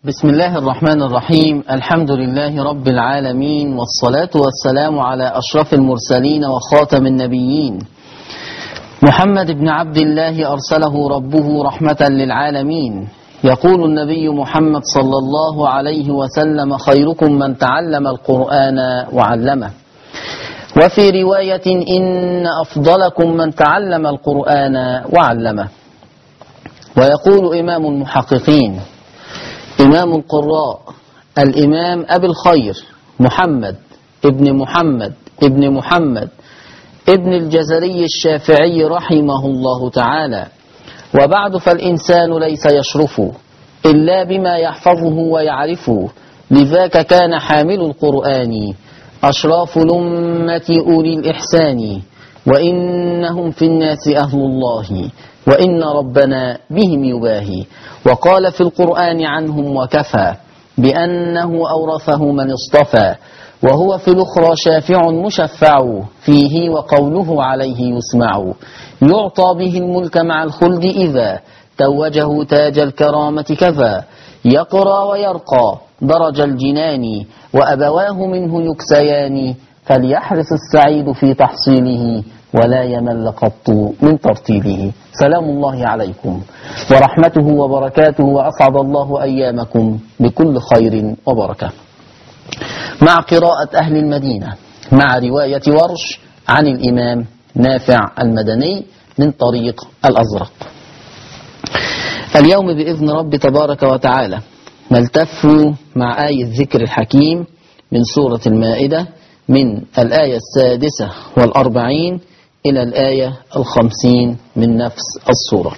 بسم الله الرحمن الرحيم. الحمد لله رب العالمين، والصلاة والسلام على أشرف المرسلين وخاتم النبيين، محمد بن عبد الله أرسله ربه رحمة للعالمين. يقول النبي محمد صلى الله عليه وسلم: خيركم من تعلم القرآن وعلمه. وفي رواية: إن أفضلكم من تعلم القرآن وعلمه. ويقول إمام المحققين إمام القراء الإمام أبي الخير محمد ابن محمد ابن الجزري الشافعي رحمه الله تعالى: وبعد، فالإنسان ليس يشرف إلا بما يحفظه ويعرفه، لذاك كان حامل القرآن أشراف الأمة أولي الإحسان، وإنهم في الناس أهل الله، وإن ربنا بهم يباهي. وقال في القرآن عنهم: وكفى بأنه أورثه من اصطفى، وهو في الأخرى شافع مشفع، فيه وقوله عليه يسمع، يعطى به الملك مع الخلد إذا توجه تاج الكرامة كذا، يقرى ويرقى درج الجنان، وأبواه منه يكسيان، فليحرص السعيد في تحصيله، ولا يمل قط من ترتيله. سلام الله عليكم ورحمته وبركاته، وأسعد الله أيامكم بكل خير وبركة. مع قراءة أهل المدينة مع رواية ورش عن الإمام نافع المدني من طريق الأزرق. اليوم بإذن رب تبارك وتعالى نلتف مع آية الذكر الحكيم من سورة المائدة، من الآية 46 إلى الآية 50 من نفس السورة.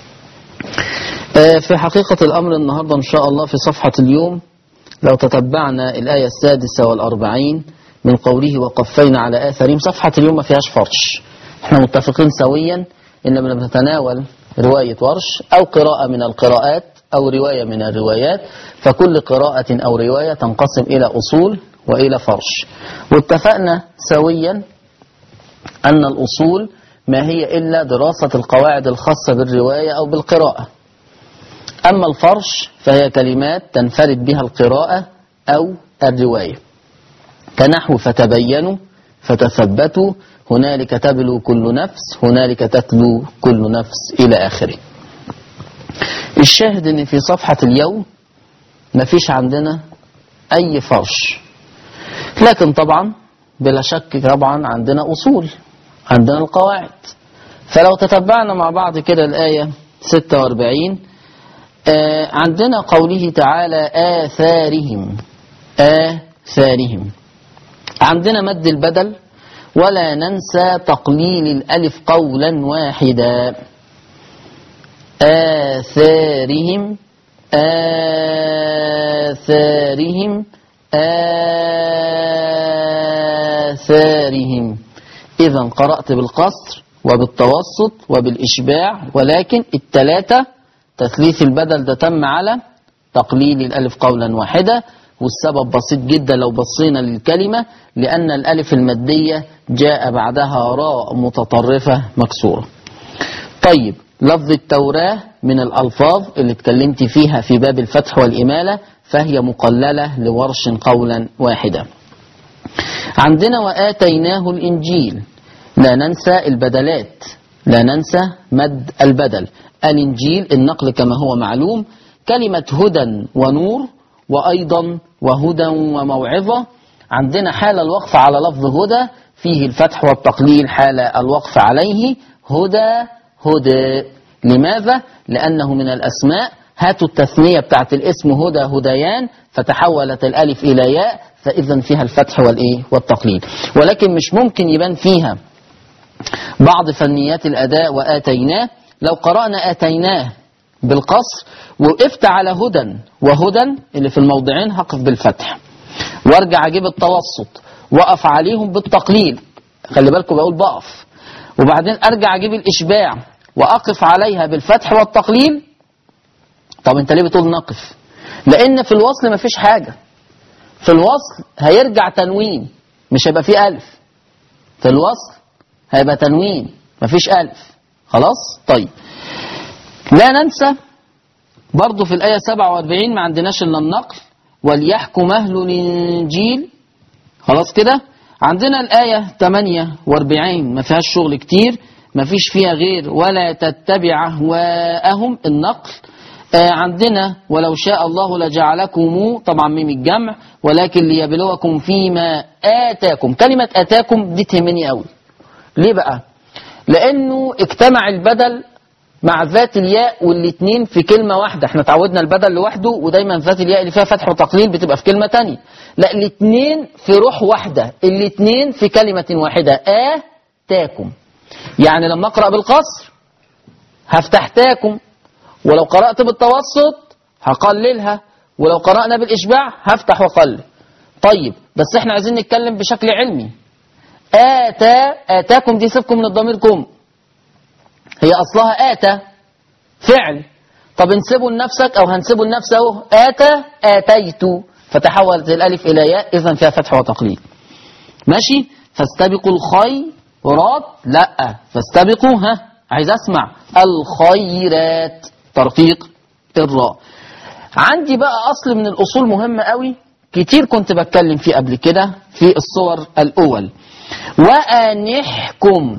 في حقيقة الأمر النهاردة إن شاء الله في صفحة اليوم، لو تتبعنا الآية 46 من قوله: وقفينا على آثارهم. صفحة اليوم ما فيهاش فرش، احنا متفقين سويا إن بنتناول رواية ورش أو قراءة من القراءات أو رواية من الروايات، فكل قراءة أو رواية تنقسم إلى أصول وإلى فرش. واتفقنا سويا أن الأصول ما هي إلا دراسة القواعد الخاصة بالرواية أو بالقراءة، أما الفرش فهي كلمات تنفرد بها القراءة أو الرواية، كنحو: فتبينوا، فتثبتوا، هنالك تبلو كل نفس، هنالك تتلو كل نفس، إلى آخره. الشاهد أن في صفحة اليوم ما فيش عندنا أي فرش، لكن طبعا بلا شك طبعا عندنا أصول، عندنا القواعد. فلو تتبعنا مع بعض كده الآية 46، عندنا قوله تعالى: آثارهم. عندنا مد البدل، ولا ننسى تقليل الألف قولا واحدا. آثارهم إذا قرأت بالقصر وبالتوسط وبالإشباع، ولكن الثلاثة تثليث البدل ده تم على تقليل الألف قولا واحدة. والسبب بسيط جدا لو بصينا للكلمة، لأن الألف المادية جاء بعدها راء متطرفة مكسورة. طيب، لفظ التوراة من الألفاظ اللي اتكلمت فيها في باب الفتح والإمالة، فهي مقللة لورش قولا واحدا. عندنا وآتيناه الإنجيل، لا ننسى البدلات، لا ننسى مد البدل. الإنجيل النقل كما هو معلوم، كلمة هدى ونور، وأيضا وهدى وموعظة. عندنا حال الوقف على لفظ هدى فيه الفتح والتقليل، حال الوقف عليه هدى. لماذا؟ لأنه من الأسماء. هاتوا التثنية بتاعت الاسم هدى، هديان، فتحولت الألف إلى ياء، فإذا فيها الفتح والتقليل. ولكن مش ممكن يبان فيها بعض فنيات الأداء وآتيناه. لو قرأنا آتيناه بالقصر وقفت على هدى وهدى اللي في الموضعين، هقف بالفتح، وارجع اجيب التوسط وقف عليهم بالتقليل. خلي بالكم بقول بقف، وبعدين ارجع اجيب الاشباع واقف عليها بالفتح والتقليل. طب انت ليه بتقول نقف؟ لان في الوصل ما فيش حاجة، في الوصل هيرجع تنوين، مش هيبقى فيه ألف. في الوصل هيبقى تنوين، ما فيش ألف. خلاص؟ طيب، لا ننسى برضو في الآية 47 ما عندناش إلا النقل، وليحكم أهل الإنجيل. خلاص كده. عندنا الآية 48 ما فيهاش شغل كتير، ما فيش فيها غير ولا تتبع أهواءهم، النقل. عندنا ولو شاء الله لجعلكم، طبعا ميم الجمع، ولكن ليبلوكم فيما آتاكم. كلمة آتاكم دي تهمني قوي. ليه بقى؟ لأنه اجتمع البدل مع ذات الياء والاتنين في كلمة واحدة. احنا تعودنا البدل لوحده، ودايما ذات الياء اللي فيها فتح وتقليل بتبقى في كلمة تانية. لا، الاتنين في روح واحدة، الاتنين في كلمة واحدة، آتاكم. يعني لما أقرأ بالقصر هفتح تاكم، ولو قرأت بالتوسط هقللها، ولو قرأنا بالإشباع هفتح وقلل. طيب بس احنا عايزين نتكلم بشكل علمي. آتاكم دي سيبكم من الضمير كم، هي أصلها آتى فعل. طب انسبه لنفسك أو هنسبه لنفسه، آتى آتيت، فتحولت الألف إلى ياء، إذن فيها فتح وتقليل. ماشي. فاستبقوا الخيرات، لا، فاستبقوا، عايز أسمع الخيرات، ترقيق الراء. عندي بقى أصل من الأصول مهمة قوي، كتير كنت بتكلم فيه قبل كده في الصور الأول. وأنحكم،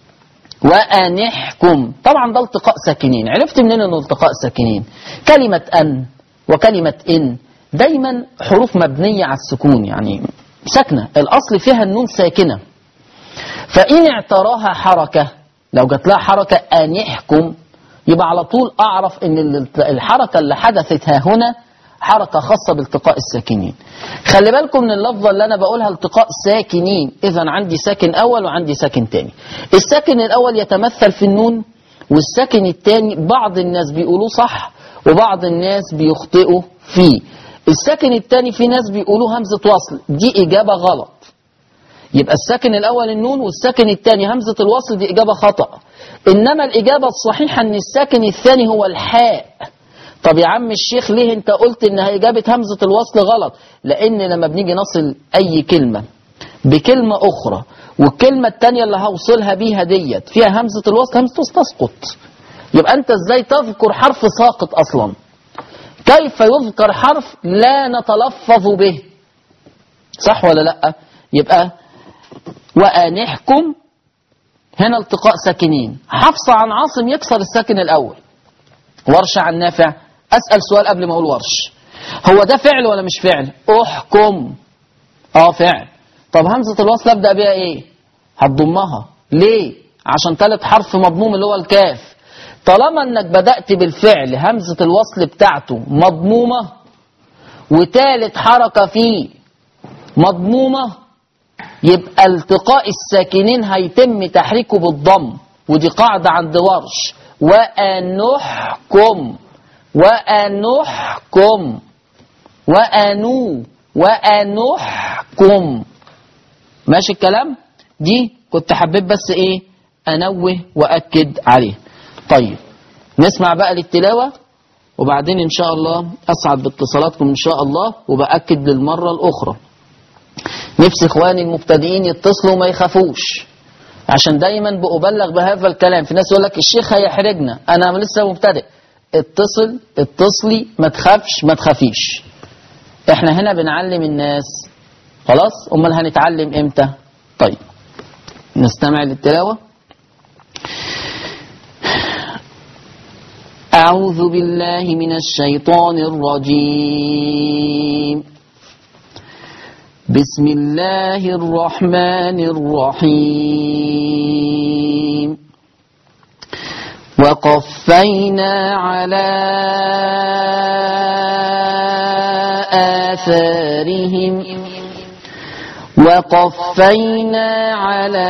وأنحكم، طبعا ده التقاء ساكنين. عرفت منين انه التقاء ساكنين؟ كلمة أن وكلمة إن دايما حروف مبنية على السكون، يعني ساكنة، الأصل فيها النون ساكنة. فإن اعتراها حركة، لو جات لها حركة أنحكم، يبقى على طول أعرف إن الحركة اللي حدثت ها هنا حركة خاصة بالتقاء الساكنين. خلي بالكم من اللفظة اللي أنا بقولها التقاء ساكنين، إذن عندي ساكن أول وعندي ساكن تاني. الساكن الأول يتمثل في النون، والساكن التاني بعض الناس بيقولوه صح وبعض الناس بيخطئوا فيه. الساكن التاني في ناس بيقولوه همزة وصل، دي إجابة غلط. يبقى الساكن الأول النون والساكن الثاني همزة الوصل، دي إجابة خطأ. إنما الإجابة الصحيحة أن الساكن الثاني هو الحاء. طب يا عم الشيخ ليه أنت قلت إن إجابة همزة الوصل غلط؟ لأن لما بنيجي نصل أي كلمة بكلمة أخرى والكلمة الثانية اللي هوصلها بيها ديت فيها همزة الوصل، همزة الوصل تسقط. يبقى أنت إزاي تذكر حرف ساقط أصلا؟ كيف يذكر حرف لا نتلفظ به؟ صح ولا لأ؟ يبقى وأنحكم هنا التقاء ساكنين. حفص عن عاصم يكسر الساكن الأول، ورش عن نافع. أسأل سؤال قبل ما أقول ورش، هو ده فعل ولا مش فعل؟ أحكم، فعل. طب همزة الوصل أبدأ بها إيه؟ هتضمها. ليه؟ عشان ثالث حرف مضموم اللي هو الكاف. طالما انك بدأت بالفعل همزة الوصل بتاعته مضمومة وثالث حركة فيه مضمومة، يبقى التقاء الساكنين هيتم تحريكه بالضم، ودي قاعدة عند ورش. وأنحكم، وأنحكم، وأنحكم. ماشي الكلام؟ دي كنت حبيت بس ايه انوه واكد عليه. طيب نسمع بقى للتلاوة وبعدين ان شاء الله اسعد باتصالاتكم ان شاء الله. وبأكد للمرة الاخرى، نفس اخواني المبتدئين يتصلوا ما يخافوش، عشان دايما بأبلغ بهذا الكلام. في ناس يقول لك الشيخ هيحرجنا، انا لسه مبتدئ. اتصلي، ما تخافش ما تخافيش. احنا هنا بنعلم الناس، خلاص؟ امال هنتعلم امتى؟ طيب نستمع للتلاوة. أعوذ بالله من الشيطان الرجيم. بسم الله الرحمن الرحيم. وقفينا على آثارهم، وقفينا على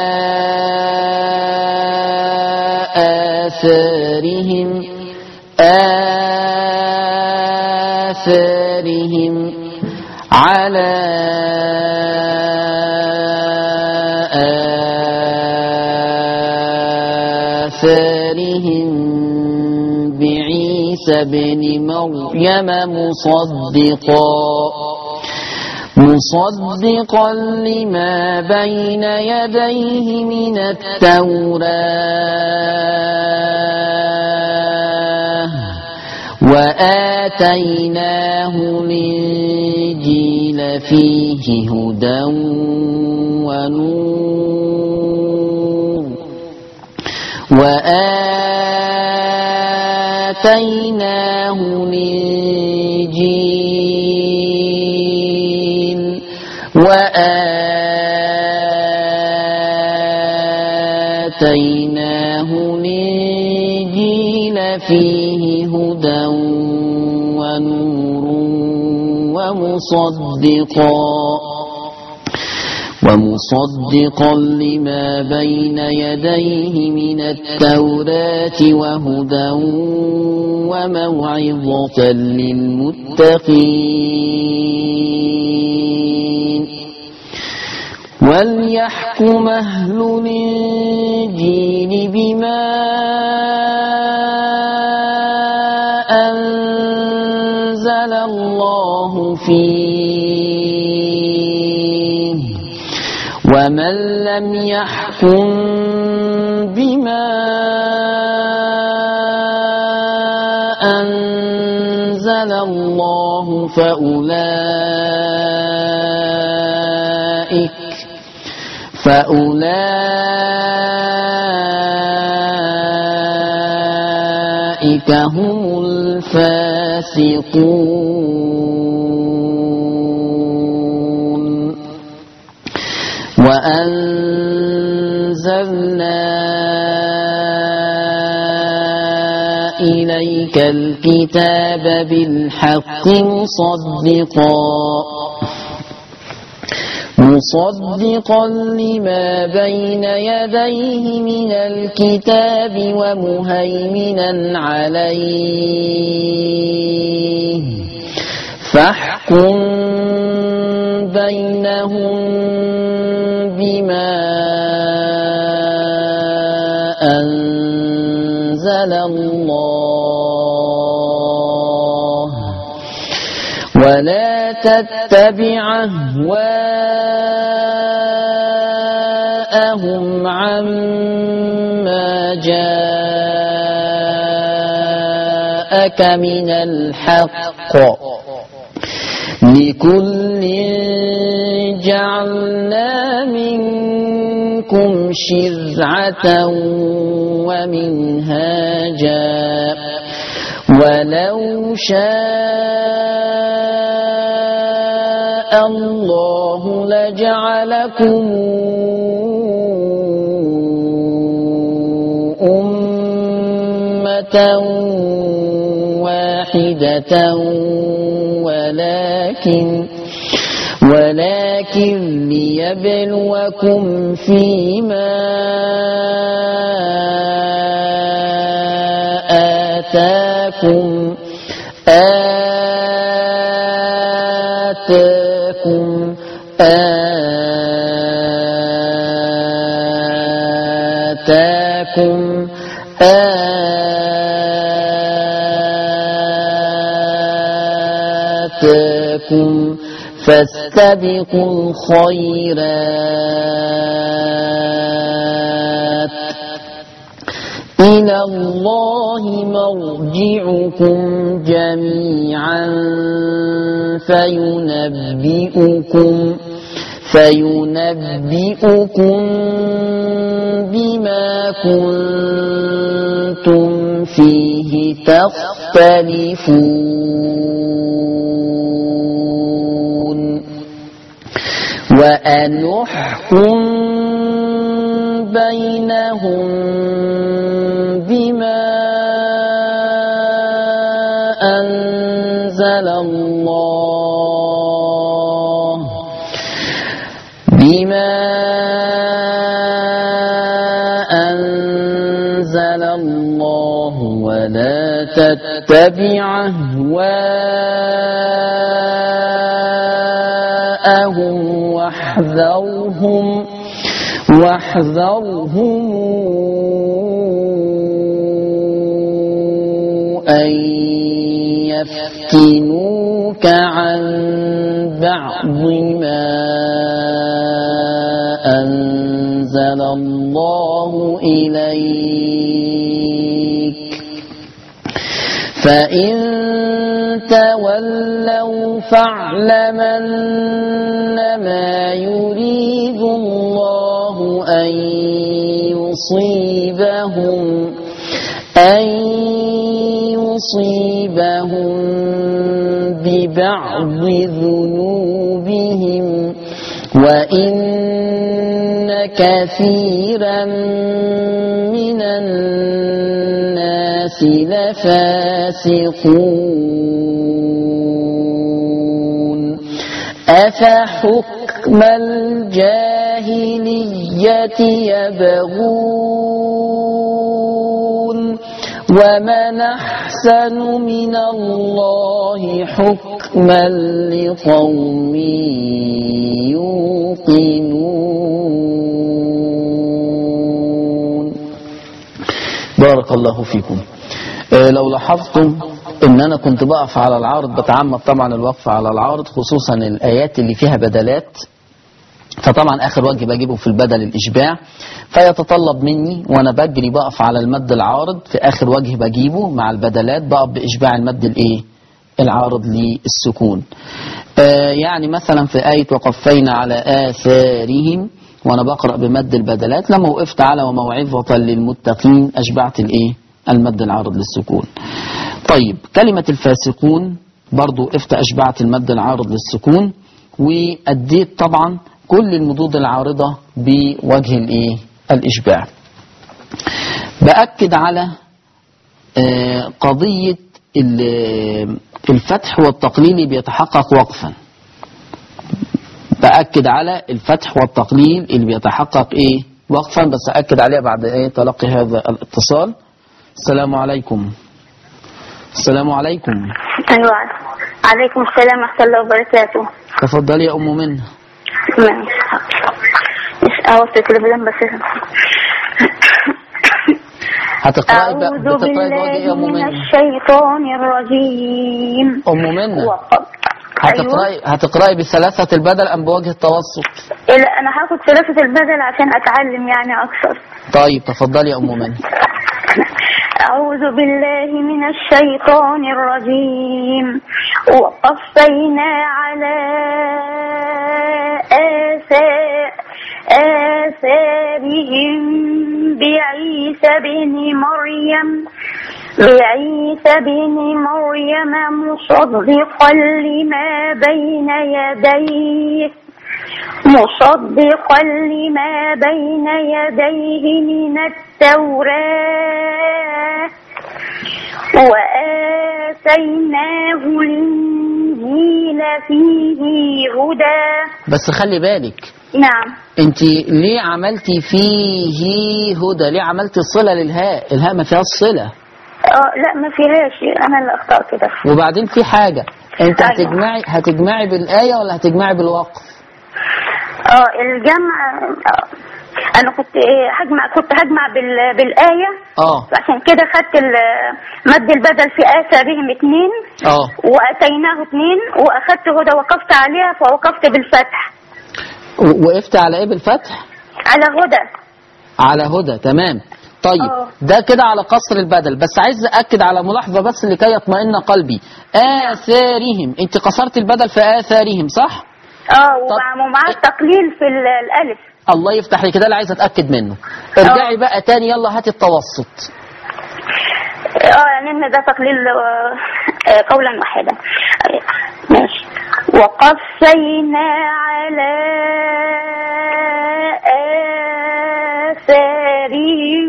آثارهم على آثارهم بعيسى بن مريم مصدقا لما بين يديه من التوراة وآتيناه الإنجيل فيه هدى ونور وآتيناه الإنجيل فيه هدى ونور ومصدقا لما بين يديه من التوراة وهدى وموعظة للمتقين وليحكم أهل الإنجيل بما أنزل الله فيه ومن لم يحكم بما أنزل الله فأولئك هم الفاسقون وأنزلنا إليك الكتاب بالحق مصدقا لما بين يديه من الكتاب ومهيمنا عليه فاحكم بينهم بما أنزل الله ولا تتبع أهواءهم عما جاءك من الحق لكل جعلنا منكم شرعة ومنهاجا ولو شاء الله لجعلكم أمة واحدة ولكن ليبلوكم فيما آتاكم فاستبقوا الخيرات إلى الله مرجعكم جميعا فينبئكم بما كنتم فيه تختلفون وأن احكم بينهم بما أنزل الله ولا تتبع أهواءهم واحذرهم أن يفتنوك عن بعض ما أنزل الله إليك فإن تولوا فاعلم أنما يريد الله أن يصيبهم ببعض ذنوبهم وإن كثيرا من الناس لفاسقون أفحكم الجاهلية يبغون ومن أحسن من الله حكما لقوم يوقنون. بارك الله فيكم. لو لاحظتم ان انا كنت بقف على العارض، بتعمد طبعا الوقف على العارض خصوصا الايات اللي فيها بدلات، فطبعا اخر وجه بجيبه في البدل الاشباع، فيتطلب مني وانا بجري بقف على المد العارض في اخر وجه بجيبه مع البدلات، بقف باشباع المد العارض للسكون. يعني مثلا في آية وقفينا على آثارهم وانا بقرأ بمد البدلات، لما وقفت على وموعظة للمتقين اشبعت المد العارض للسكون. طيب كلمة الفاسقون برضو وقفت اشبعت المد العارض للسكون، وأديت طبعا كل المدود العارضة بوجه الإشباع. بأكد على قضية الفتح والتقليل بيتحقق وقفا. بأكد على الفتح والتقليل اللي بيتحقق وقفا، بس أكد عليها بعد تلقي هذا الاتصال. السلام عليكم. السلام عليكم. أيوة عليكم السلام ورحمة الله وبركاته. تفضلي يا أم منى. هتقرأي بوجه يا أم منى. من الشيطان الرجيم. أم منى هتقرأي بثلاثة البدل أم بوجه التوسط؟ لا أنا هاخد ثلاثة البدل عشان أتعلم يعني أكثر. طيب تفضلي يا أم منى. أعوذ بالله من الشيطان الرجيم. وقفينا على آثارهم بعيسى بن مريم مصدقا لما بين يديه من التوراة وآتيناه الإنجيل فيه هدى. بس خلي بالك. نعم. انت ليه عملتي فيه هدى؟ ليه عملتي صلة للهاء؟ الهاء ما فيهاش صلة. لا ما فيهاش، انا اللي اخطأت كده. وبعدين في حاجة، انت هتجمعي بالآية ولا هتجمعي بالوقف؟ الجمع انا كنت هجمع بالآية. عشان كده خدت مد البدل في آثارهم 2 وأتيناه 2 واخدت هدى وقفت عليها فوقفت بالفتح. وقفت على ايه بالفتح؟ على هدى. تمام. طيب ده كده على قصر البدل، بس عايز أأكد على ملاحظة بس لكي يطمئن قلبي. آثارهم، انت قصرت البدل في آثارهم صح؟ ومعاه التقليل في الألف. الله يفتح لي، كده اللي عايز أتأكد منه. ارجعي بقى تاني، يلا هاتي التوسط. يعني ان ده تقليل قولا واحدا. ماشي. وقفينا على آثارهم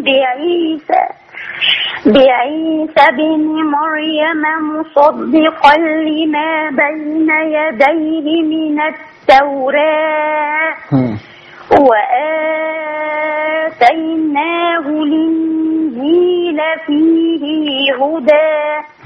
بعيسى بن مريم مصدقا لما بين يديه من التوراة وآتيناه الإنجيل فيه هدى.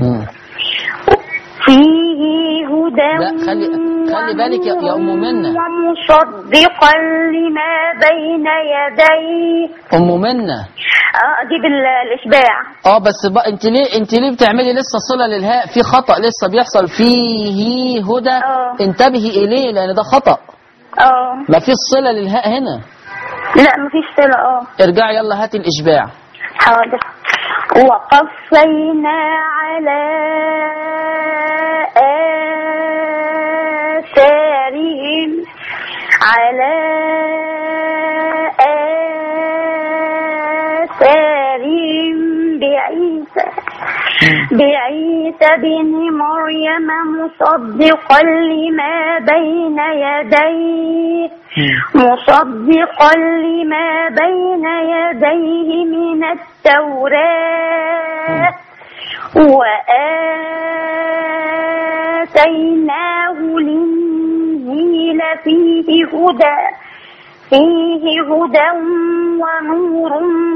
لا خلي بالك يا أم منى. ومصدقا لما بين يديه. أم منى أجيب الإشباع. بس بقى انت ليه بتعملي لسه صلة للهاء؟ في خطأ لسه بيحصل. فيه هدى. انتبهي إليه لأن ده خطأ. ما فيش صلة للهاء هنا. لا ما فيش صلة. ارجعي يلا هاتي الإشباع. حاضر. وقفينا على بعيسى بن مريم مصدقا لما بين يديه من التوراة وآتيناه الإنجيل فيه هدى ونور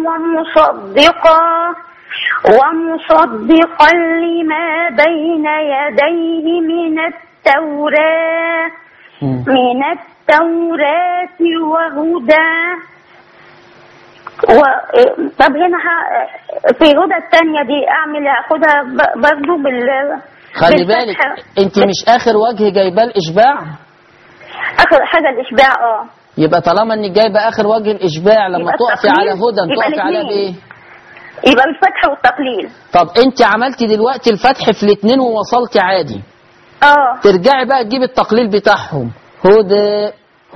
ومصدقا لما بين يديه من التوراة وهدى. طب هنا في هدى الثانية دي اخدها برضو خلي بالك انت مش اخر وجه جايباه الاشباع، اخر حاجة الاشباع. يبقى طالما انك جايبه اخر وجه الاشباع لما تقفي على هدى تقفي عليها بايه؟ يبقى الفتح والتقليل. طب انت عملتي دلوقتي الفتح في الاثنين ووصلتي عادي. ترجعي بقى تجيبي التقليل بتاعهم، هدى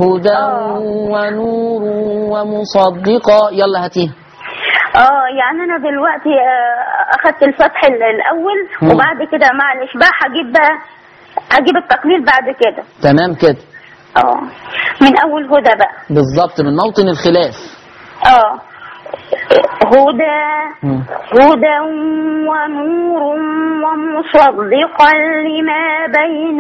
ونور ومصدقة. يلا هاتيها. يعني انا دلوقتي اخدت الفتح الاول وبعد كده مع الاشباع هجيب التقليل بعد كده. تمام كده. من اول هدى بقى بالظبط، من موطن الخلاف. هدى ونور ومصدقا لما بين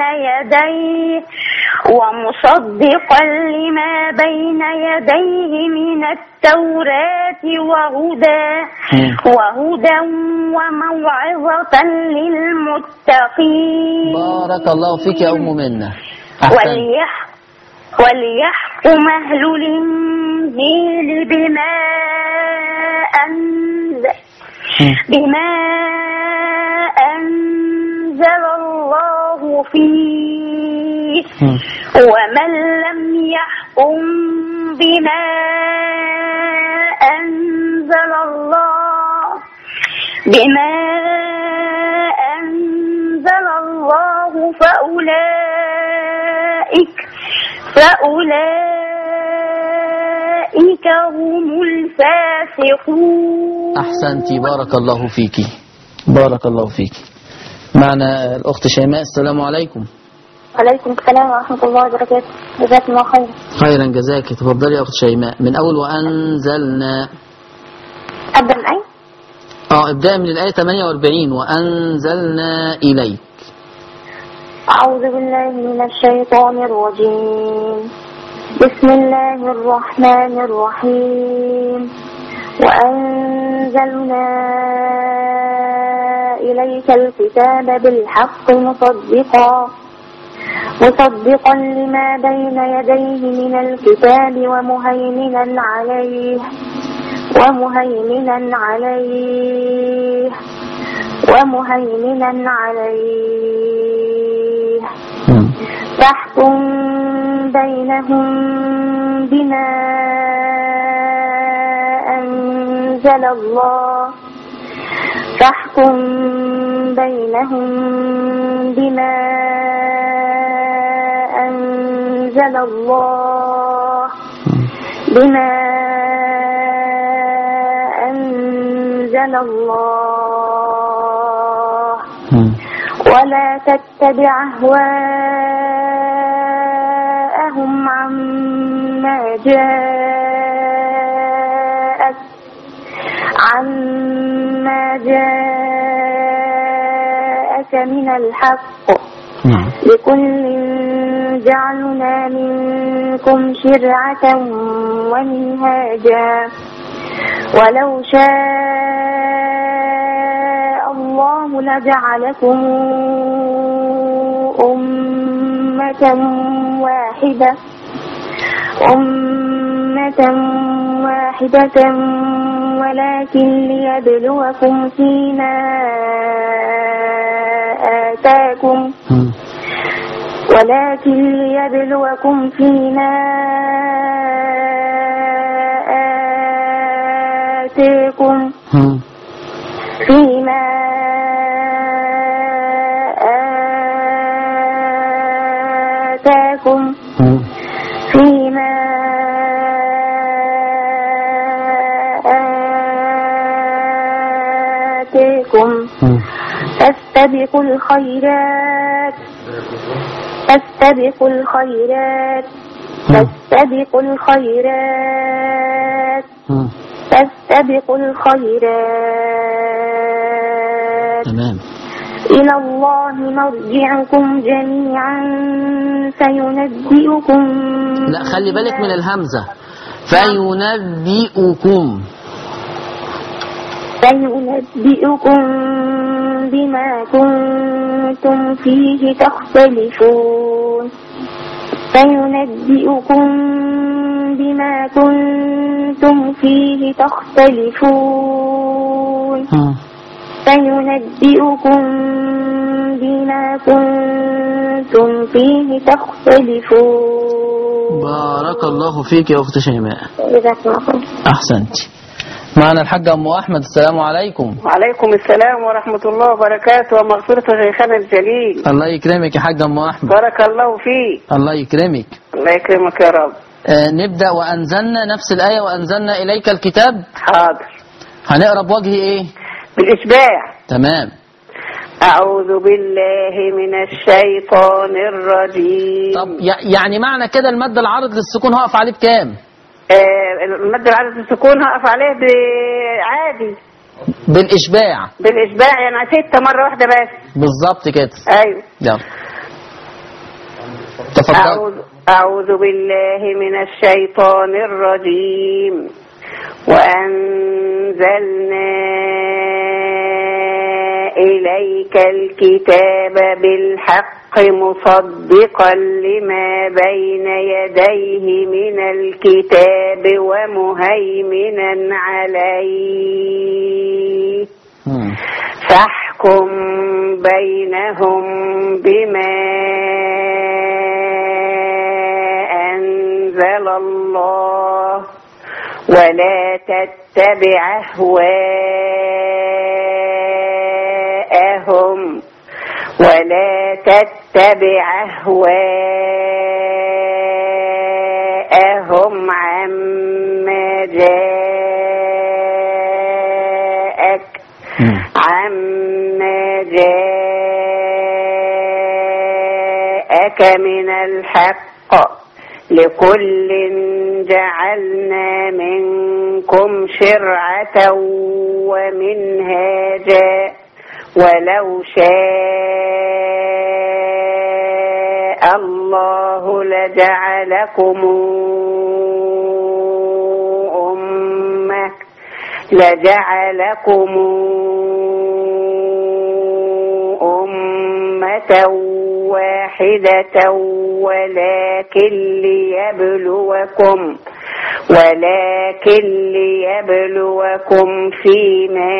يديه من التوراة وهدى وموعظة للمتقين. بارك الله فيك يا أم منة. وليحكم أهل الإنجيل بما أنزل الله فيه ومن لم يحكم بما أنزل الله فأولئك هم الفاسقون. أحسنتي، بارك الله فيكي. معنا الأخت شيماء. السلام عليكم. وعليكم السلام ورحمة الله وبركاته. جزاك الله خيرا. خيرا جزاك. تفضلي يا أخت شيماء من أول وأنزلنا. أبدأ من أي؟ ابدأ من الآية 48 وأنزلنا إليك. أعوذ بالله من الشيطان الرجيم. بسم الله الرحمن الرحيم. وأنزلنا إليك الكتاب بالحق مصدقا لما بين يديه من الكتاب ومهيمنا عليه فاحكم بينهم بما أنزل الله ولا تتبع أهواءهم عما جاءك من الحق. لكل جعلنا منكم شرعة ومنهاجا ولو شاء الله لجعلكم أمة واحدة ولكن ليبلوكم فيما آتاكم فاستبقوا الخيرات فاستبقوا الخيرات فاستبقوا الخيرات فاستبقوا الخيرات. تمام. إلى الله مرجعكم جميعا فينبئكم. لا خلي بالك من الهمزة. فينبئكم بما كنتم فيه تختلفون. فينبئكم بما كنتم فيه تختلفون. فينبئكم بما كنتم فيه تختلفون. بارك الله فيك يا أخت شيماء. جزاكم الله خير. أحسنت. معنا الحاج أم أحمد. السلام عليكم. وعليكم السلام ورحمة الله وبركاته ومغفرة شيخنا الجليل. الله يكرمك يا حاج أم أحمد. بارك الله فيك. الله يكرمك. الله يكرمك يا رب. نبدأ. وأنزلنا نفس الآية وأنزلنا إليك الكتاب. حاضر. هنقرأ بوجه إيه؟ بالإشباع. تمام. أعوذ بالله من الشيطان الرجيم. طب يعني معنى كده المد العارض للسكون هقف عليه بكام؟ المد العارض للسكون هقف عليه عادي بالإشباع. بالإشباع يعني 6 مرة واحدة بس. بالظبط كده. أيوه. يلا تفضل. أعوذ بالله من الشيطان الرجيم. وأنزلنا إليك الكتاب بالحق مصدقا لما بين يديه من الكتاب ومهيمنا عليه فاحكم بينهم بما أنزل الله ولا تتبع أهواءهم عما جاءك من الحق لكل جعلنا منكم شرعة ومنهاجا ولو شاء الله لجعلكم أمة واحدة ولكن ليبلوكم فيما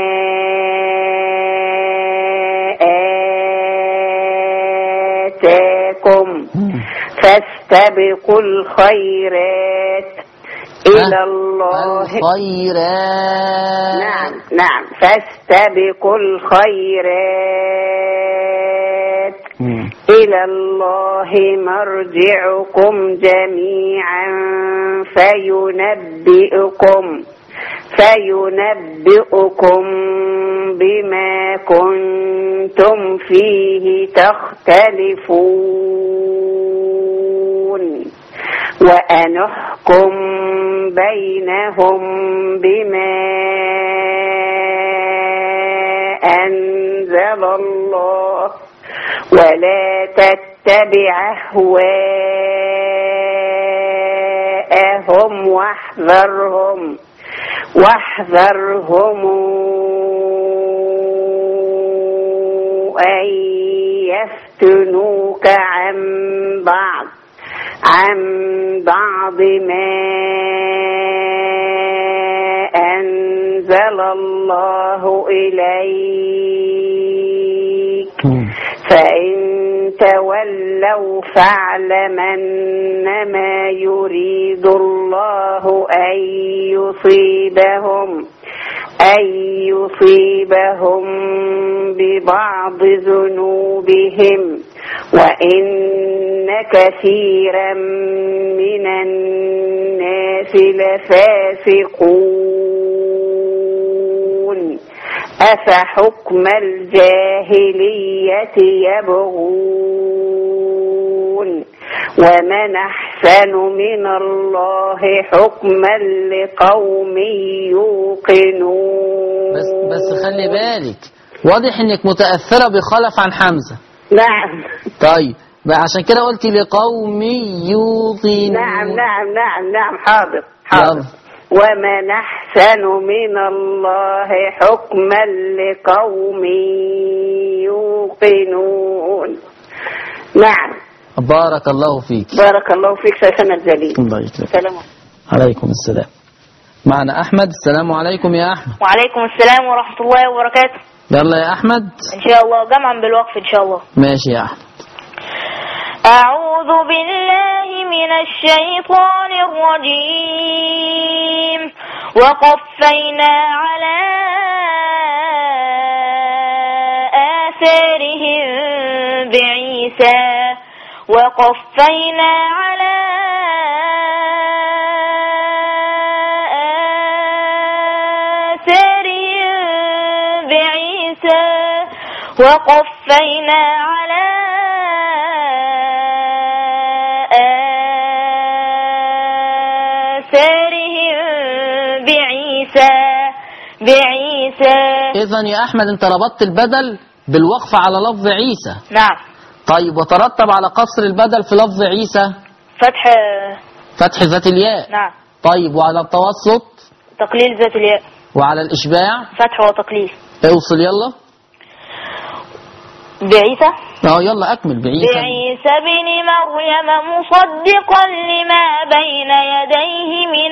آتاكم فاستبقوا الخيرات إلى الله. الخيرات. نعم فاستبقوا الخيرات إلى الله مرجعكم جميعا فينبئكم بما كنتم فيه تختلفون وأنحكم بينهم بما أنزل الله ولا تتبع أهواءهم واحذرهم أن يفتنوك عن بعض ما أنزل الله إليك فإن تولوا فاعلم أنما يريد الله أن يصيبهم ببعض ذنوبهم وإن كثيرا من الناس لفاسقون أفحكم الجاهلية يبغون ومن أحسن من الله حكما لقوم يوقنون. بس خلي بالك، واضح انك متأثرة بخلف عن حمزة. نعم. طيب عشان كده قلت لقوم يوقنون. نعم حاضر. ومن أحسن من الله حكما لقوم يوقنون. نعم. بارك الله فيك. بارك الله فيك شيخنا الجليل. الله يجزاك. السلام عليكم السلام. معنا أحمد. السلام عليكم يا أحمد. وعليكم السلام ورحمة الله وبركاته. يلا يا أحمد. إن شاء الله جمعا بالوقف إن شاء الله. ماشي يا أحمد. أعوذ بالله من الشيطان الرجيم. وقفينا على آثارهم بعيسى وقفينا على آثارهم بعيسى وقفينا على آثارهم بعيسى. إذن يا أحمد أنت ربطت البدل بالوقف على لفظ عيسى. نعم. طيب وترتب على قصر البدل في لفظ عيسى فتح ذات الياء. نعم. طيب وعلى التوسط تقليل ذات الياء. وعلى الإشباع فتح وتقليل. اوصل يلا. بعيسى. يلا أكمل. بعيسى بن مريم مصدقا لما بين يديه من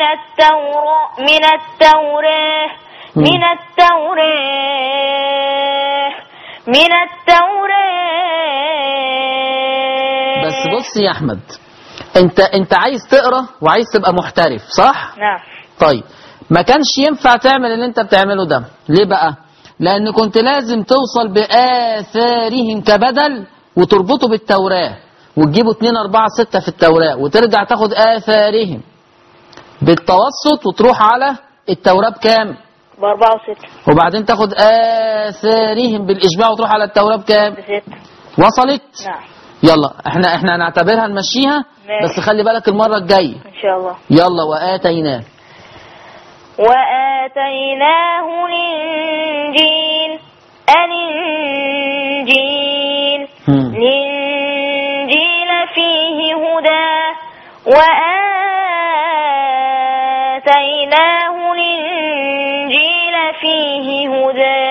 التوراة بس بص يا أحمد، انت عايز تقرأ وعايز تبقى محترف صح؟ نعم. طيب ما كانش ينفع تعمل اللي انت بتعمله ده. ليه بقى؟ لأن كنت لازم توصل بآثارهم كبدل وتربطه بالتوراة وتجيبوا 2 4 6 في التوراة وترجع تاخد آثارهم بالتوسط وتروح على التوراة بكام؟ ب4 و6 وبعدين تاخد آثارهم بالإشباع وتروح على التوراة بكام؟ ب6. وصلت؟ نعم. يلا احنا هنعتبرها نمشيها بس خلي بالك المرة الجاية إن شاء الله. يلا. وآتيناه الإنجيل فيه هدى وآتيناه الإنجيل فيه هدى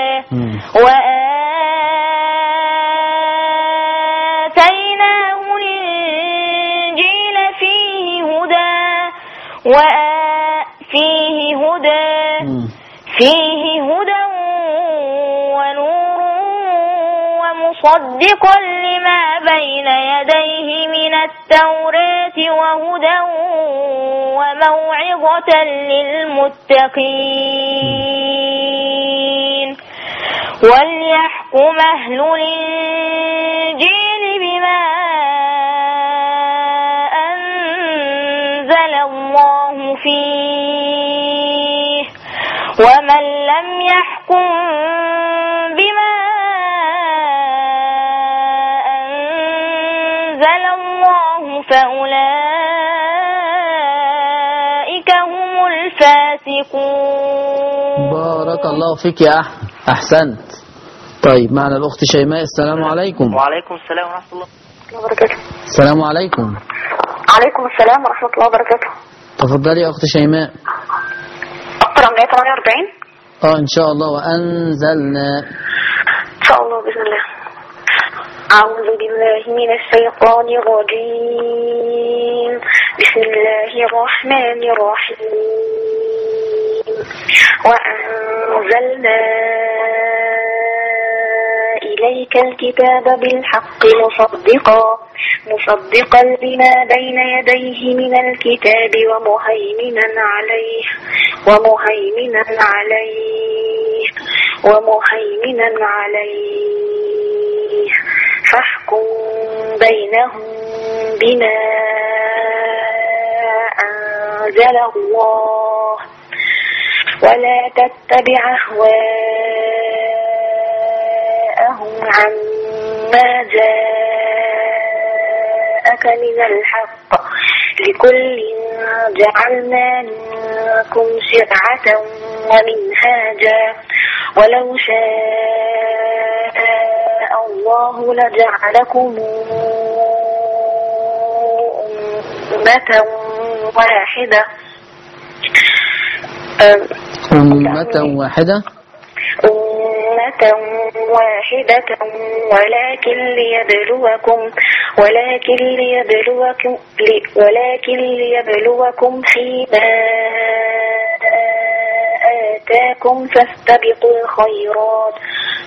فيه هدى ونور ومصدقا لما بين يديه من التوراة وهدى وموعظة للمتقين. وليحكم أهل الإنجيل بما أنزل الله فيه ومن لم يحكم بما أنزل الله فأولئك هم الفاسقون. بارك الله فيك يا أحمد. أحسنت. طيب معنا الأخت شيماء. السلام عليكم. وعليكم السلام ورحمة الله وبركاته. السلام عليكم. عليكم السلام ورحمة الله وبركاته. تفضلي يا أخت شيماء. أقرأ من 48. إن شاء الله. وأنزلنا. إن شاء الله بإذن الله. أعوذ بالله من الشيطان الرجيم. بسم الله الرحمن الرحيم. وأنزلنا إليك الكتاب بالحق مصدقا لما بين يديه من الكتاب ومهيمنا عليه فاحكم بينهم بما أنزل الله ولا تتبع أهواءهم فاسألهم عما جاءك من الحق لكل جعلنا منكم شرعة ومنهاجا ولو شاء الله لجعلكم أمة واحدة أمة واحدة ولكن ليبلوكم فيما آتاكم فاستبقوا الخيرات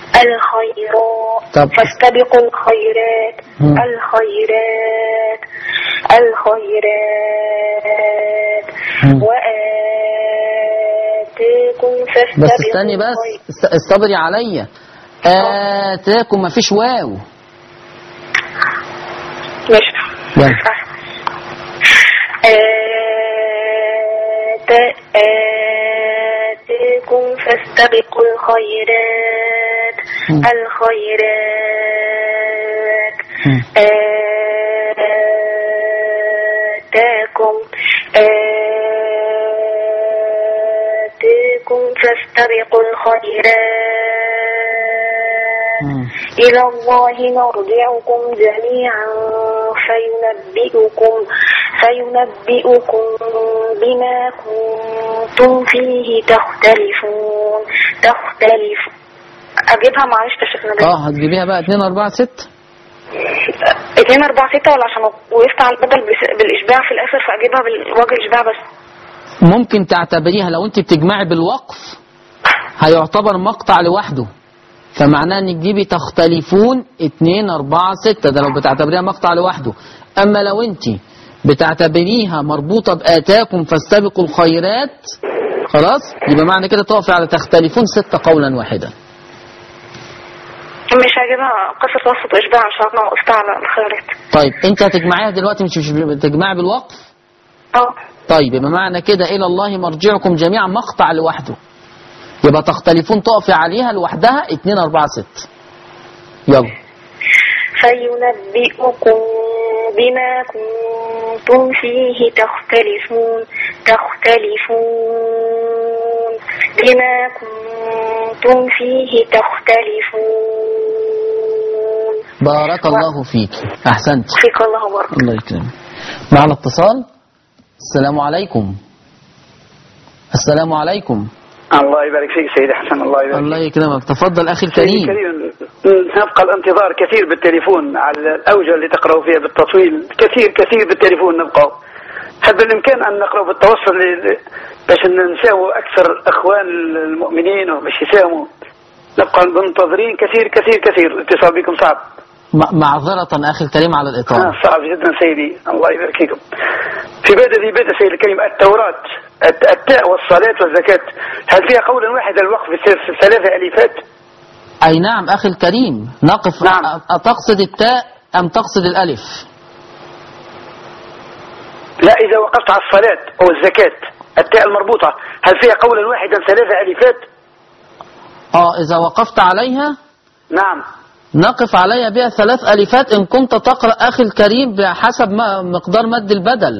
فاستبقوا الخيرات وآتاكم فاستبقوا. بس استني بس استبري عليا. آتاكم مفيش واو. ماشي. آتاكم فاستبقوا الخيرات آتاكم فاستبقوا الخيرات إلى الله مرجعكم جميعا فينبئكم بما كنتم فيه تختلفون. أجيبها معلش تشكنا هتجيبيها بقى 2 4 6 2 4 6 ولا عشان وقفت على البدل بالإشباع في الآخر فأجيبها بالوجه الإشباع بس. ممكن تعتبريها لو انت بتجمعي بالوقف هيعتبر مقطع لوحده، فمعناه انك تجيبي تختلفون 2 4 6 ده لو بتعتبريها مقطع لوحده. اما لو انت بتعتبريها مربوطة بآتاكم فاستبقوا الخيرات خلاص يبقى معنى كده تقفي على تختلفون 6 قولا واحدا. مش هجيبها قصة وسط إشباع عشان أنا وقفت على الخيرات. طيب انت هتجمعيها دلوقتي مش بتجمعي بالوقف؟ طيب يبقى معنى كده إلى الله مرجعكم جميعا مقطع لوحده، يبقى تختلفون تقفي عليها لوحدها 2 4 6. يلا. فينبئكم بما كنتم فيه تختلفون بما كنتم فيه تختلفون. بارك الله فيك. أحسنت. فيك الله بارك. الله يكرمك. معنا اتصال. السلام عليكم. السلام عليكم. الله يبارك فيك سيدي حسن. الله يكرمك. تفضل أخي الكريم. نبقى الانتظار كثير بالتليفون على الأوجه اللي تقرأوا فيها بالتطويل كثير بالتليفون نبقى. هل بالإمكان أن نقرأ بالتوصل باش نساووا أكثر أخوان المؤمنين وباش يساهموا؟ نبقى منتظرين كثير. الاتصال بكم صعب. معذرة أخي الكريم على الإطالة. صعب جدا سيدي. الله يبارك فيكم. في بدء سيدي الكريم التوراة التاء والصلاة والزكاة هل فيها قولا واحد الوقف في 3 ألفات؟ أي نعم أخي الكريم نقف. نعم. أتقصد التاء أم تقصد الألف؟ لا إذا وقفت على الصلاة أو الزكاة التاء المربوطة هل فيها قولا واحدا 3 ألفات؟ إذا وقفت عليها نعم نقف عليها بها 3 ألفات إن كنت تقرأ أخي الكريم بحسب مقدار مد البدل.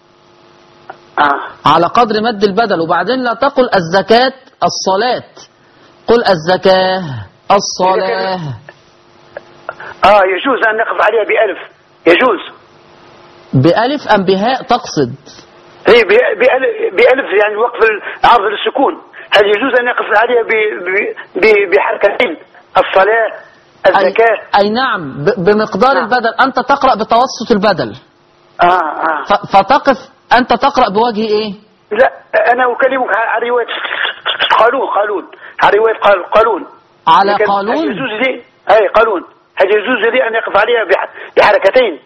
على قدر مد البدل. وبعدين لا تقل الزكاة الصلاة، قل الزكاة الصلاة. يجوز أن نقف عليها بألف. يجوز بألف أم بهاء تقصد؟ هي بألف يعني وقف عرض للسكون. هل يجوز أن نقف عليها بحركتين الصلاة الزكاة؟ أي نعم بمقدار البدل. أنت تقرأ بتوسط البدل. فتقف أنت تقرأ بوجه إيه؟ لا أنا أكلمك على رواية قالون على رواية قالون على قالون. هل يجوز لي قالون هل يجوز لي أن يقف عليها بحركتين؟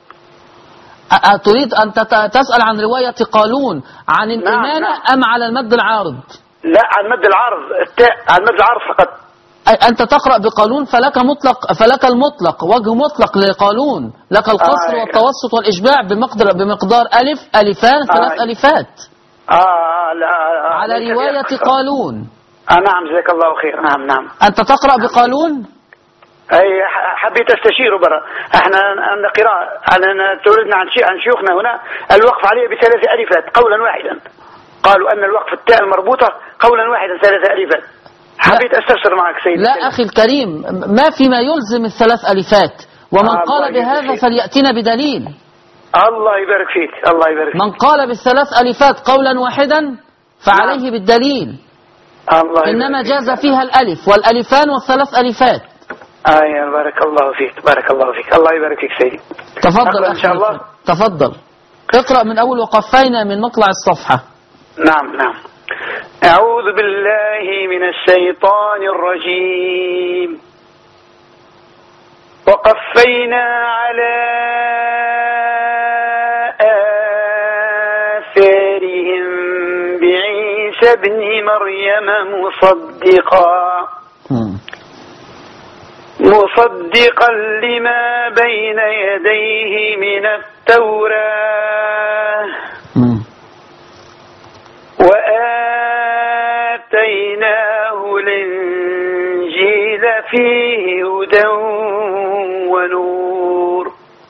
تريد أن تسأل عن رواية قالون عن الإمانة أم على المد العارض؟ لا عن المد العارض التاء عن المد العارض فقط. أنت تقرأ بقالون فلك المطلق وجه مطلق لقالون، لك القصر والتوسط والإشباع بمقدار ألف ألفان 3 ألفات. لا على رواية قالون. نعم جزاك الله خير. نعم أنت تقرأ بقالون؟ أي حبيت أستشيره برا. احنا عندنا قراءة، أنا تولدنا عن شيوخنا هنا الوقف عليه ب3 ألفات قولا واحدا، قالوا أن الوقف التاء المربوطة قولا واحدا 3 ألفات. حبيت أستفسر معك سيدي. لا أخي الكريم، ما فيما يلزم ال3 ألفات، ومن قال بهذا فليأتنا بدليل. الله يبارك فيك، الله يبارك فيك. من قال ب3 ألفات قولا واحدا فعليه بالدليل. الله إنما جاز فيها الألف والألفان وال3 ألفات. بارك الله فيك، بارك الله فيك، الله يبارك فيك سيدي. تفضل إن شاء الله. تفضل اقرأ من أول وقفينا من مطلع الصفحة. نعم. أعوذ بالله من الشيطان الرجيم. وقفينا على آثارهم بعيسى ابن مريم مصدقا لما بين يديه من التوراة وآتيناه الإنجيل فيه هدى ونور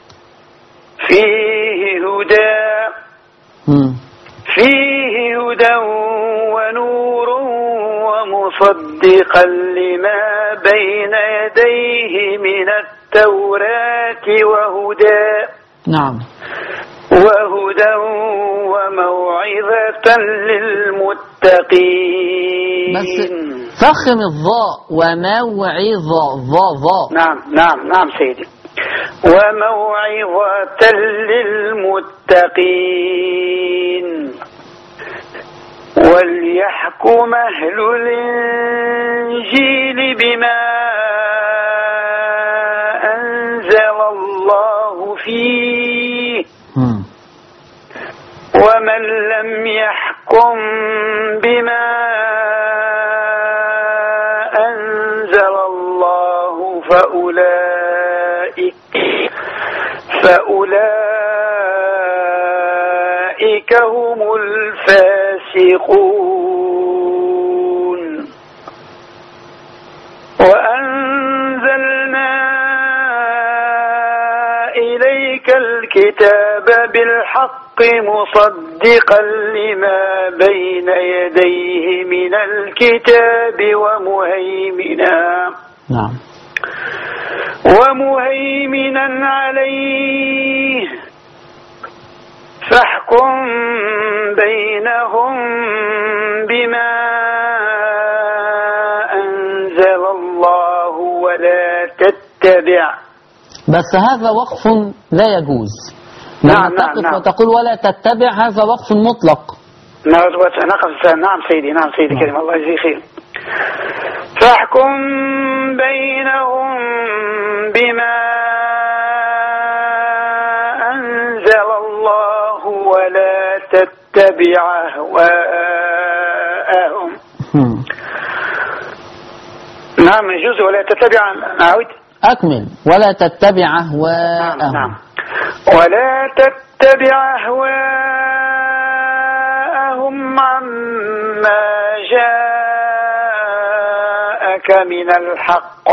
ومصدقا لما بين يديه من التوراة وهدى وموعظة للمتقين. بس فخم الضاء وموعظة ضاء. نعم سيدي. وموعظة للمتقين. وليحكم أهل الإنجيل بما أنزل الله فيه ومن لم يحكم بما أنزل الله فأولئك هم الفاسقون. وأنزلنا إليك الكتاب بالحق مصدقا لما بين يديه من الكتاب ومهيمنا عليه فاحكم بينهم بما أنزل الله ولا تتبع. بس هذا وقف لا يجوز. نعم وتقول ولا تتبع، هذا وقف مطلق. نعم سيدي كريم، الله يجزيه خير. فاحكم بينهم بما أنزل الله ولا تتبع أهواءهم. نعم يجوز ولا تتبع. أعود أكمل. ولا تتبع أهواءهم. نعم. ولا تتبع أهواءهم عما جاءك من الحق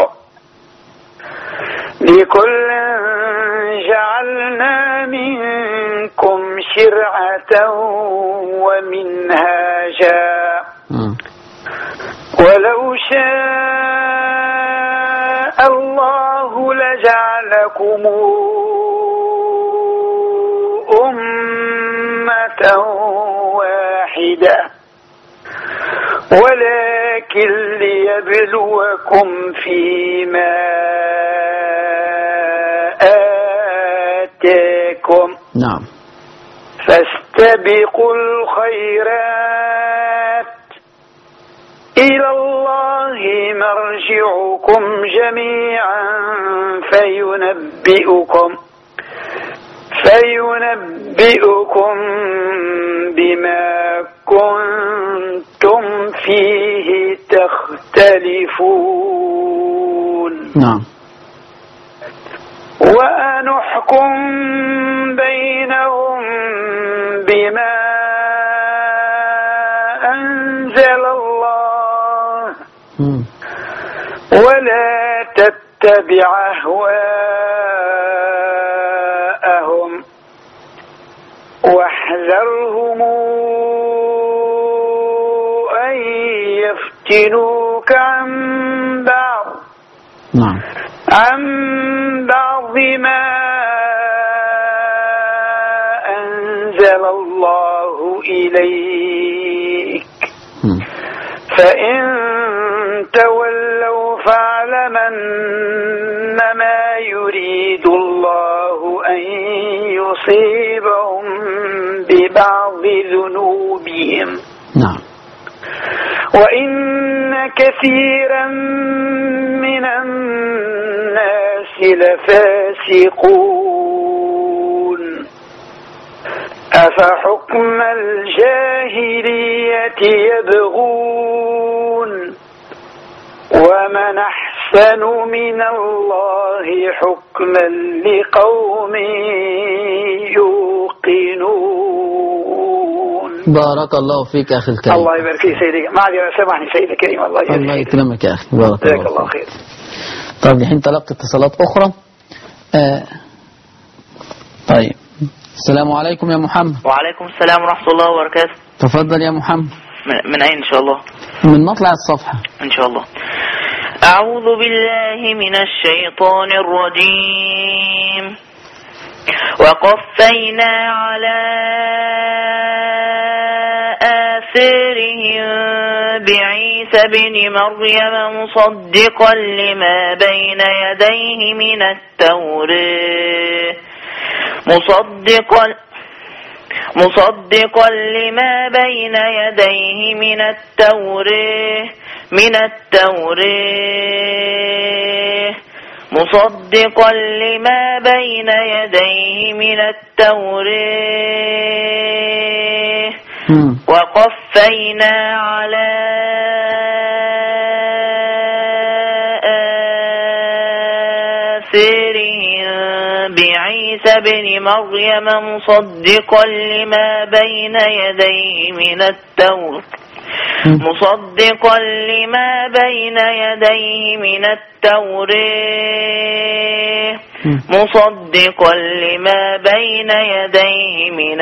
لكل جعلنا منكم شرعة ومنهاجا ولو شاء الله لجعلكم أمة واحدة ولكن ليبلوكم فيما آتاكم. نعم. فاستبقوا الخيرات إلى الله مرجعكم جميعا فينبئكم بما كنتم فيه تختلفون. نعم. وأنحكم بينهم بما أنزل الله ولا تتبع أهواءهم واحذرهم أن يفتنوك عن بعض ما أنزل الله إليك فإن تولوا فاعلم أنما يريد الله أن يصيبهم ببعض ذنوبهم وإن كثيرا من الناس لفاسقون أفحكم الجاهلية يبغون ومن أحسن من الله حكما لقوم يوقنون. بارك الله فيك أخي الكريم. الله يبارك فيك سيدي. معذرة سامحني سيدي الكريم. الله يكرمك يا أخي. بارك الله خير. طيب الحين تلقي اتصالات أخرى. طيب السلام عليكم يا محمد. وعليكم السلام ورحمة الله وبركاته. تفضل يا محمد. من أين إن شاء الله؟ من مطلع الصفحة إن شاء الله. أعوذ بالله من الشيطان الرجيم. وقفينا على آثارهم بعيسى بن مريم مصدقا لما بين يديه من التوراة مصدقا لما بين يديه من التوراة مصدقا لما بين يديه من التوراة وقفينا على آثارهم بعيسى بن مريم مصدقا لما بين يديه من التوراة مصدقا لما بين يديه من التوراة مصدقا لما بين يديه من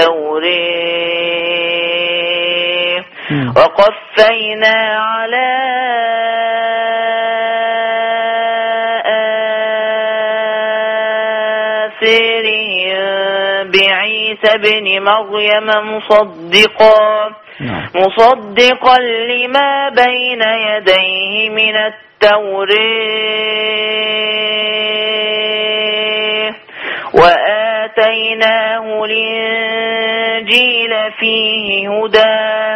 التوراة وقفينا على آثارهم بعيسى بن مريم مصدقا لما بين يديه من التوراة وآتيناه الإنجيل فيه هدى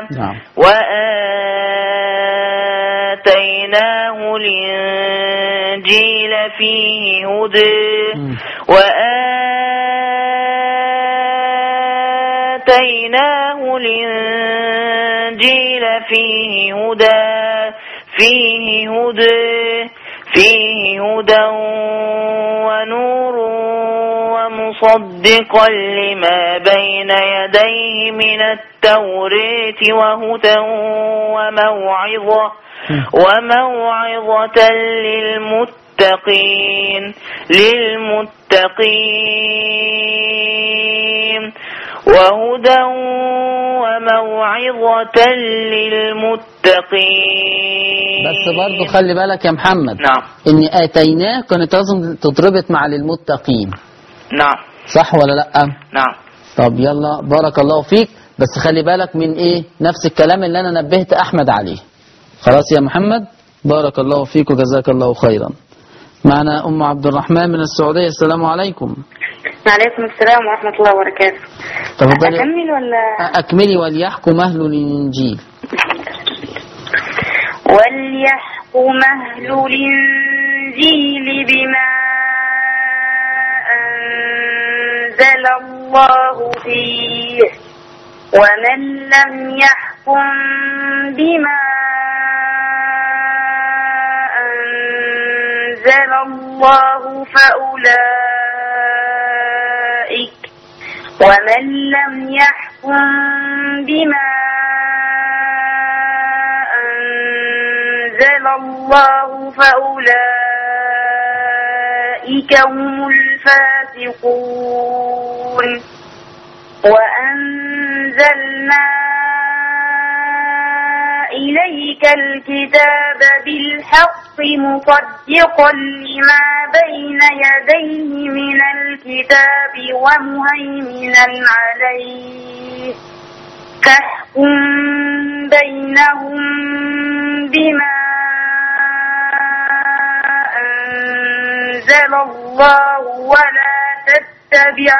فيه هدى ونور ومصدقا لما بين يديه من التوراة وهدى وموعظة للمتقين وهدى وموعظة للمتقين. بس برضو خلي بالك يا محمد. نعم. ان اتيناه كانت لازم تتربط مع للمتقين. نعم. صح ولا لا؟ نعم. طب يلا بارك الله فيك، بس خلي بالك من ايه نفس الكلام اللي انا نبهت احمد عليه. خلاص يا محمد، بارك الله فيك وجزاك الله خيرا. معنا ام عبد الرحمن من السعودية. السلام عليكم. وعليكم السلام ورحمة الله وبركاته. تفضلي. أكمل ولا؟ أكملي. وليحكم أهل الإنجيل. وليحكم أهل الإنجيل بما أنزل الله فيه ومن لم يحكم بما أنزل الله ومن لم يحكم بما أنزل الله أولئك هم الفاسقون وأنزلنا إليك الكتاب بالحق مصدقا لما بين يديه من الكتاب ومهيمنا عليه فاحكم بينهم بما أنزل الله ولا تتبع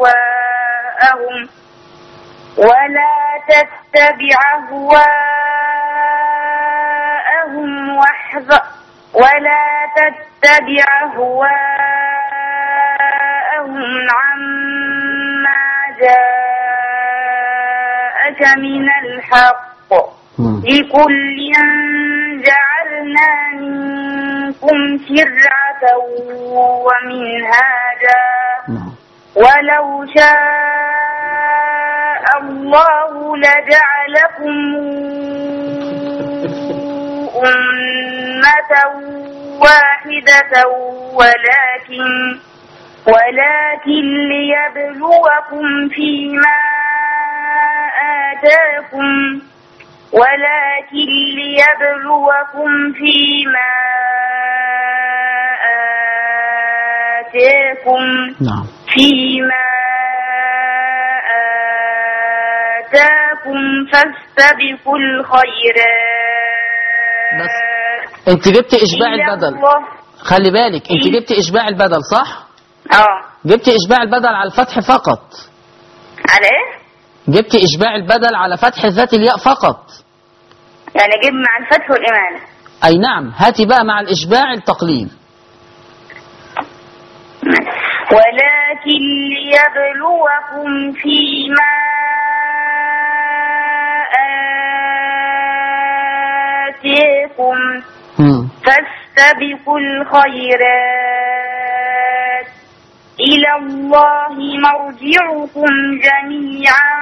هواءهم عما جاءك من الحق لكل جعلنا منكم شرعة ومنهاجا ولو شاء الله لجعلكم أمة واحدة ولكن ليبلوكم فيما آتاكم فاستبقوا الخيرات. بس انت جبت اشباع البدل، خلي بالك انت جبت اشباع البدل صح؟ جبت اشباع البدل على الفتح فقط. على ايه؟ جبت اشباع البدل على فتح ذات الياء فقط. يعني اجيب مع الفتح والإمالة. اي نعم، هاتي بقى مع الاشباع التقليل. ولكن ليبلوكم فيما آتاكم فاستبقوا الخيرات إلى الله مرجعكم جميعا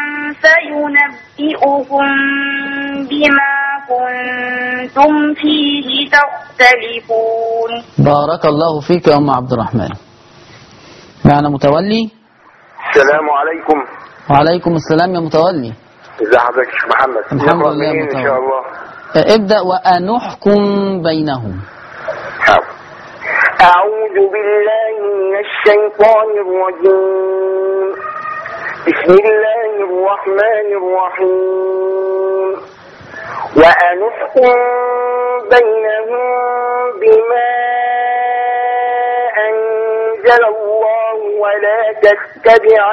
فينبئكم بما كنتم فيه تختلفون. بارك الله فيك يا أم عبد الرحمن. معنا متولي. السلام عليكم. وعليكم السلام يا متولي. ازي حضرتك يا شيخ محمد؟ الحمد لله يا متولي ان شاء الله. ابدأ وأنحكم بينهم. أعوذ بالله من الشيطان الرجيم. بسم الله الرحمن الرحيم. وأنحكم بينهم بما أنزل الله ولا تتبع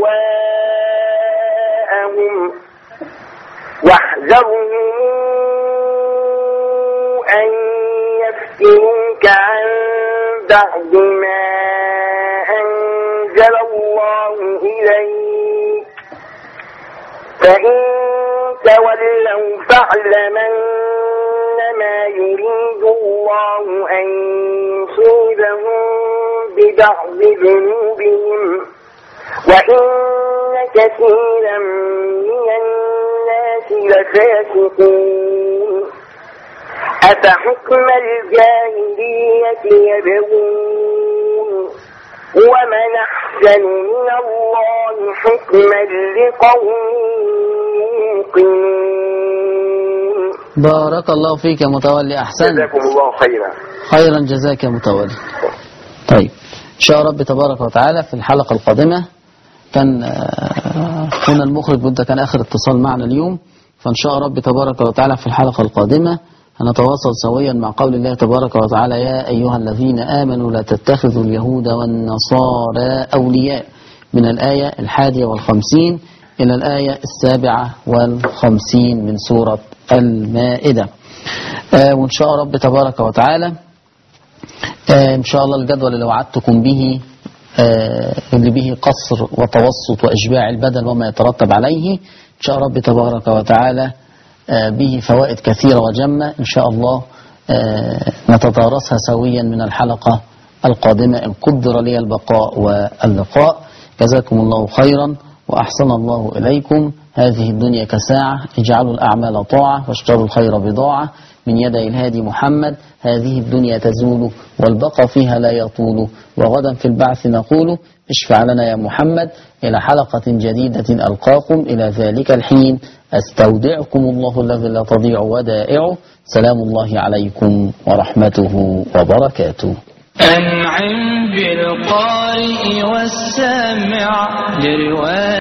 أهواءهم واحذرهم أن يفتنوك عن بعد ما أنزل الله إليك فإن تولوا فاعلم أنما يريد الله أن يصيبهم ببعض ذنوبهم وإن كثيرا من الناس لفاسقون أفحكم الجاهلية يبغون ومن أحسن من الله حكما لقوم يوقنون. بارك الله فيك يا متولي. أحسن، جزاكم الله خيرا. خيرا جزاك يا متولي. طيب إن شاء رب تبارك وتعالى في الحلقة القادمة كان هنا المخرج بده كان آخر اتصال معنا اليوم، فإن شاء رب تبارك وتعالى في الحلقة القادمة هنتواصل سويا مع قول الله تبارك وتعالى يا أيها الذين آمنوا لا تتخذوا اليهود والنصارى أولياء، من الآية 51 إلى الآية 57 من سورة المائدة. وإن شاء رب تبارك وتعالى إن شاء الله الجدول اللي وعدتكم به اللي به قصر وتوسط وإشباع البدل وما يترتب عليه، إن شاء رب تبارك وتعالى به فوائد كثيرة وجمة إن شاء الله نتدارسها سويا من الحلقة القادمة إن قدر لي البقاء واللقاء. جزاكم الله خيرا وأحسن الله إليكم. هذه الدنيا كساعة، اجعلوا الأعمال طاعة واشتروا الخير بضاعة من يدي الهادي محمد. هذه الدنيا تزول والبقى فيها لا يطول، وغدا في البعث نقول اشفع لنا يا محمد. إلى حلقة جديدة ألقاكم، إلى ذلك الحين أستودعكم الله الذي لا تضيع ودائعه. سلام الله عليكم ورحمته وبركاته. أنعم بالقارئ والسامع لرواية